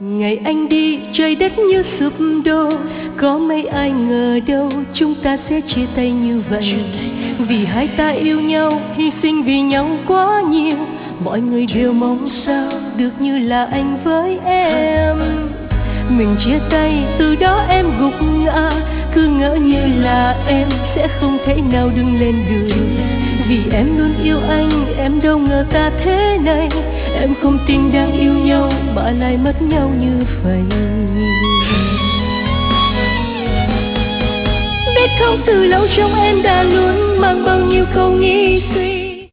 Ngày anh đi trời đất như sụp đổ, có mấy ai ngờ đâu chúng ta sẽ chia tay như vậy. Vì hai ta yêu nhau, hy sinh vì nhau quá nhiều. Mọi người đều mong sao được như là anh với em. Mình chia tay từ đó em gục ngã, cứ ngỡ như là em sẽ không thể nào đứng lên được. Vì em luôn yêu anh, em đâu ngờ ta thế này. Em không tin đang yêu nhau mà lại mất nhau như vậy. Biết không từ lâu trong em đã luôn mang bao nhiêu câu nghĩ suy,